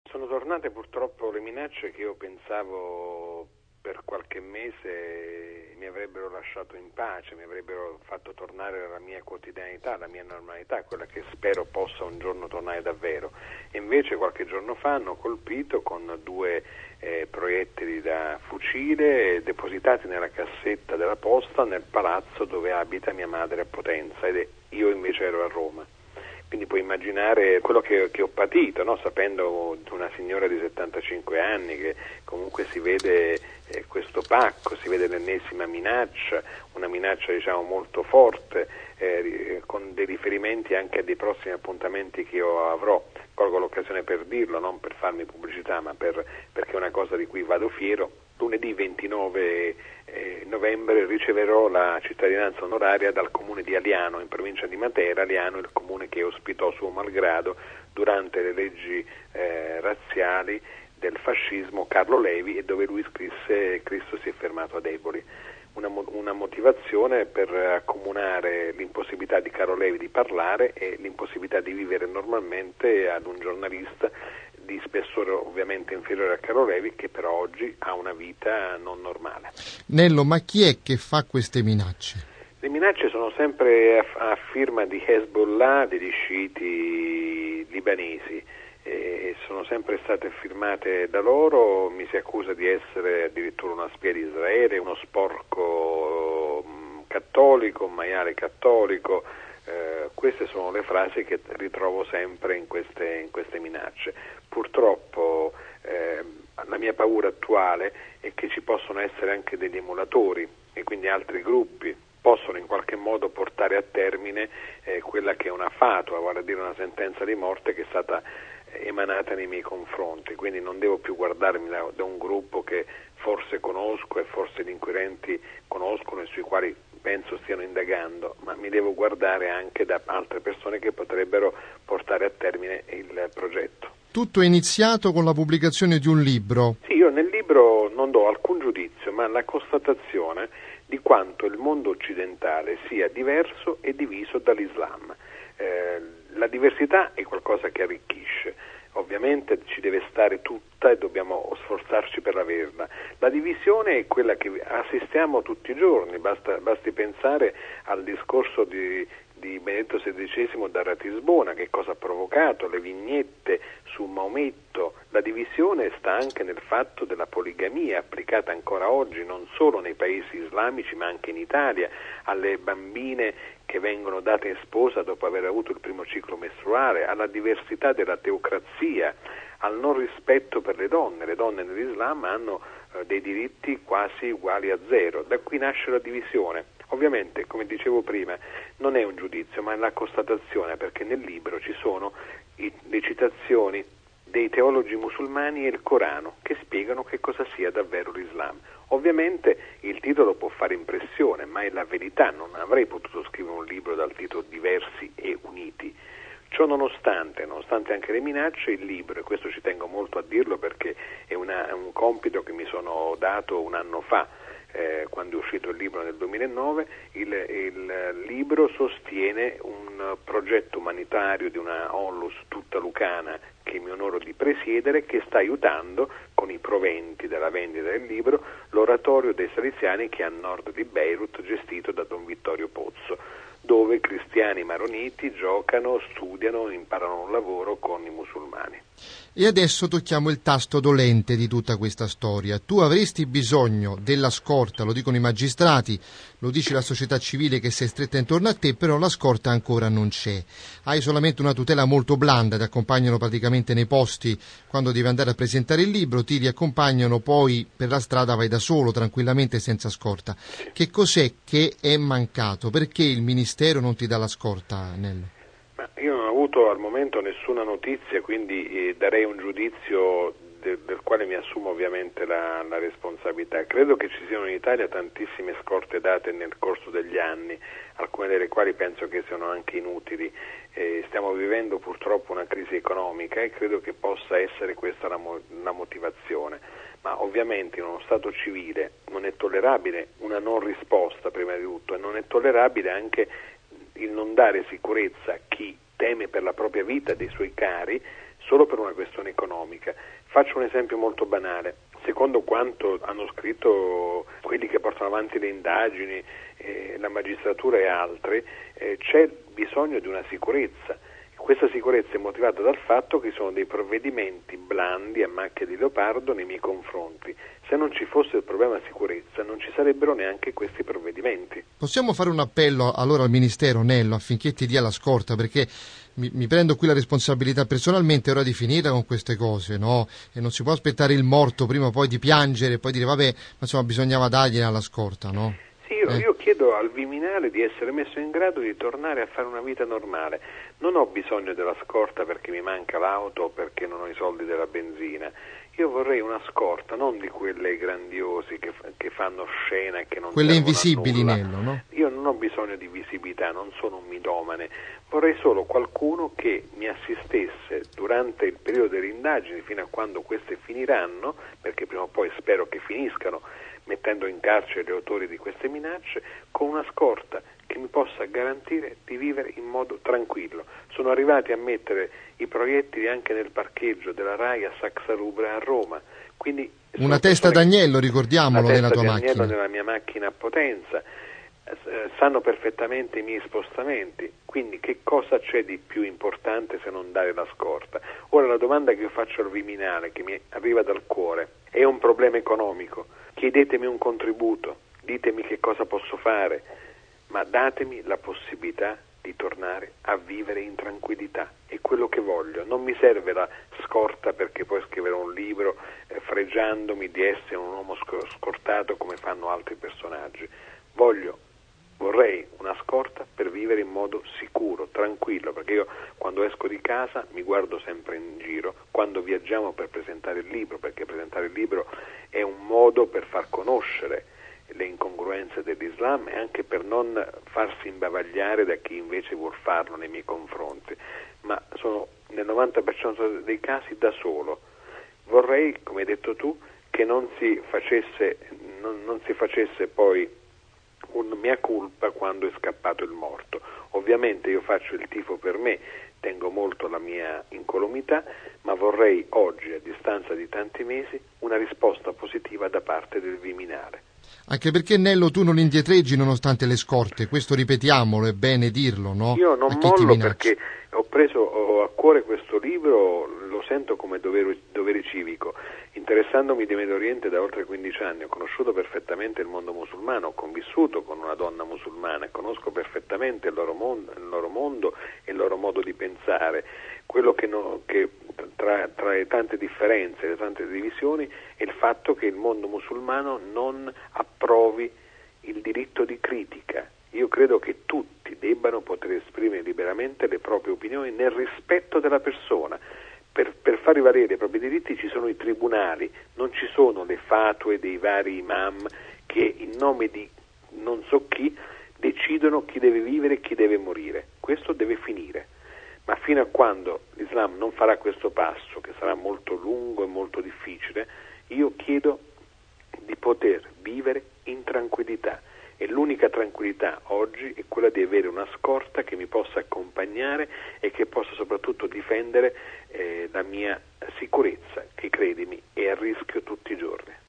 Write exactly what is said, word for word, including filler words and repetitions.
Sono tornate purtroppo le minacce che io pensavo per qualche mese mi avrebbero lasciato in pace, mi avrebbero fatto tornare alla mia quotidianità, alla mia normalità, quella che spero possa un giorno tornare davvero. E invece qualche giorno fa hanno colpito con due eh, proiettili da fucile depositati nella cassetta della posta nel palazzo dove abita mia madre a Potenza, ed è, io invece ero a Roma. Quindi puoi immaginare quello che, che ho patito, no? Sapendo di una signora di settantacinque anni che comunque si vede eh, questo pacco, si vede l'ennesima minaccia, una minaccia diciamo molto forte, eh, con dei riferimenti anche a dei prossimi appuntamenti che io avrò. Colgo l'occasione per dirlo, non per farmi pubblicità, ma per, perché è una cosa di cui vado fiero. Lunedì ventinove eh, novembre riceverò la cittadinanza onoraria dal comune di Aliano, in provincia di Matera. Aliano è il comune che ospitò suo malgrado durante le leggi eh, razziali del fascismo Carlo Levi, e dove lui scrisse "Cristo si è fermato ad Eboli". Una, una motivazione per accomunare l'impossibilità di Carlo Levi di parlare e l'impossibilità di vivere normalmente ad un giornalista di spessore ovviamente inferiore a Carlo Levi, che però oggi ha una vita non normale. Nello, ma chi è che fa queste minacce? Le minacce sono sempre a, a firma di Hezbollah, degli sciiti libanesi, e sono sempre state firmate da loro. Mi si accusa di essere addirittura una spia di Israele, uno sporco mh, cattolico, un maiale cattolico. Eh, queste sono le frasi che ritrovo sempre in queste, in queste minacce. Purtroppo eh, la mia paura attuale è che ci possono essere anche degli emulatori, e quindi altri gruppi possono in qualche modo portare a termine eh, quella che è una fatua, vale a dire una sentenza di morte che è stata emanata nei miei confronti. Quindi non devo più guardarmi da, da un gruppo che forse conosco e forse gli inquirenti conoscono e sui quali penso stiano indagando, ma mi devo guardare anche da altre persone che potrebbero portare a termine il progetto. Tutto è iniziato con la pubblicazione di un libro. Sì, io nel libro non do alcun giudizio, ma la constatazione di quanto il mondo occidentale sia diverso e diviso dall'Islam. Eh, la diversità è qualcosa che arricchisce, ovviamente ci deve stare tutta e dobbiamo sforzarci per averla. La divisione è quella che assistiamo tutti i giorni, basta, basti pensare al discorso di, di Benedetto sedicesimo da Ratisbona, che cosa ha provocato, le vignette su Maometto. La divisione sta anche nel fatto della poligamia, applicata ancora oggi non solo nei paesi islamici ma anche in Italia, alle bambine che vengono date in sposa dopo aver avuto il primo ciclo mestruale, alla diversità della teocrazia, al non rispetto per le donne. Le donne nell'Islam hanno eh, dei diritti quasi uguali a zero. Da qui nasce la divisione. Ovviamente, come dicevo prima, non è un giudizio, ma è la constatazione, perché nel libro ci sono i, le citazioni dei teologi musulmani e il Corano che spiegano che cosa sia davvero l'Islam. Ovviamente il titolo può fare impressione, ma è la verità. Non avrei potuto scrivere un libro dal titolo Diversi e Uniti. Ciò nonostante, nonostante anche le minacce, il libro, e questo ci tengo molto a dirlo perché è, una, è un compito che mi sono dato un anno fa, eh, quando è uscito il libro nel duemilanove, il, il libro sostiene un progetto umanitario di una onlus tutta lucana che mi onoro di presiedere, che sta aiutando con i proventi della vendita del libro l'oratorio dei Salesiani che è a nord di Beirut, gestito da Don Vittorio Pozzo, dove cristiani maroniti giocano, studiano, imparano un lavoro con i musulmani. E adesso tocchiamo il tasto dolente di tutta questa storia. Tu avresti bisogno della scorta, lo dicono i magistrati, lo dice la società civile che si è stretta intorno a te, però la scorta ancora non c'è. Hai solamente una tutela molto blanda, ti accompagnano praticamente nei posti quando devi andare a presentare il libro, ti riaccompagnano, poi per la strada vai da solo, tranquillamente, senza scorta. Che cos'è che è mancato? Perché il Ministero non ti dà la scorta, Nello? Ma io non ho avuto al momento nessuna notizia, quindi eh, darei un giudizio de, del quale mi assumo ovviamente la, la responsabilità. Credo che ci siano in Italia tantissime scorte date nel corso degli anni, alcune delle quali penso che siano anche inutili. Eh, stiamo vivendo purtroppo una crisi economica e credo che possa essere questa la, mo- la motivazione. Ma ovviamente in uno Stato civile non è tollerabile una non risposta, prima di tutto, e non è tollerabile anche il non dare sicurezza a chi teme per la propria vita e dei suoi cari solo per una questione economica. Faccio un esempio molto banale. Secondo quanto hanno scritto quelli che portano avanti le indagini, eh, la magistratura e altri, eh, c'è bisogno di una sicurezza. Questa sicurezza è motivata dal fatto che sono dei provvedimenti blandi a macchia di leopardo nei miei confronti. Se non ci fosse il problema sicurezza non ci sarebbero neanche questi provvedimenti. Possiamo fare un appello allora al Ministero, Nello, affinché ti dia la scorta, perché mi, mi prendo qui la responsabilità personalmente, è ora di finire con queste cose, no? E non si può aspettare il morto prima o poi di piangere e poi dire vabbè, ma insomma bisognava dargliela la scorta, no? Sì, io, eh? io chiedo al Viminale di essere messo in grado di tornare a fare una vita normale. Non ho bisogno della scorta perché mi manca l'auto o perché non ho i soldi della benzina. Io vorrei una scorta, non di quelle grandiosi che, che fanno scena e che non quelle servono invisibili, a nulla. Nello, no? Io non ho bisogno di visibilità, non sono un mitomane. Vorrei solo qualcuno che mi assistesse durante il periodo delle indagini fino a quando queste finiranno, perché prima o poi spero che finiscano, mettendo in carcere gli autori di queste minacce, con una scorta che mi possa garantire di vivere in modo tranquillo. Sono arrivati a mettere i proiettili anche nel parcheggio della RAI a Saxa Rubra a Roma. Quindi una testa d'agnello, ricordiamolo, nella tua macchina. Una testa d'agnello nella mia macchina a potenza. Eh, sanno perfettamente i miei spostamenti, quindi che cosa c'è di più importante se non dare la scorta? Ora la domanda che io faccio al Viminale, che mi arriva dal cuore, è un problema economico. Chiedetemi un contributo, ditemi che cosa posso fare, ma datemi la possibilità di tornare a vivere in tranquillità. È quello che voglio. Non mi serve la scorta perché poi scriverò un libro eh, fregiandomi di essere un uomo scortato come fanno altri personaggi. Voglio, vorrei una scorta per vivere in modo sicuro, tranquillo, perché io quando esco di casa mi guardo sempre in giro, quando viaggiamo per presentare il libro, perché presentare il libro è un modo per far conoscere le incongruenze dell'Islam e anche per non farsi imbavagliare da chi invece vuol farlo nei miei confronti, ma sono nel novanta per cento dei casi da solo. Vorrei, come hai detto tu, che non si facesse, non, non si facesse poi un mea culpa quando è scappato il morto. Ovviamente io faccio il tifo per me, tengo molto la mia incolumità, ma vorrei oggi, a distanza di tanti mesi, una risposta positiva da parte del Viminale. Anche perché, Nello, tu non indietreggi nonostante le scorte, questo ripetiamolo, è bene dirlo, no? Io non mollo perché ho preso ho a cuore questo libro, lo sento come dovere, dovere civico. Interessandomi di Medio Oriente da oltre quindici anni, ho conosciuto perfettamente il mondo musulmano, ho convissuto con una donna musulmana, conosco perfettamente il loro mondo, il loro mondo e il loro modo di pensare. Quello che, no, che tra, tra le tante differenze, le tante divisioni, è il fatto che il mondo musulmano non approvi il diritto di critica. Io credo che tutti debbano poter esprimere liberamente le proprie opinioni nel rispetto della persona. Per, per far rivalere i propri diritti ci sono i tribunali, non ci sono le fatue dei vari imam che in nome di non so chi decidono chi deve vivere e chi deve morire. Questo deve finire. Ma fino a quando l'Islam non farà questo passo, che sarà molto lungo e molto difficile, io chiedo di poter vivere in tranquillità. E l'unica tranquillità oggi è quella di avere una scorta che mi possa accompagnare e che possa soprattutto difendere eh, la mia sicurezza, che credimi è a rischio tutti i giorni.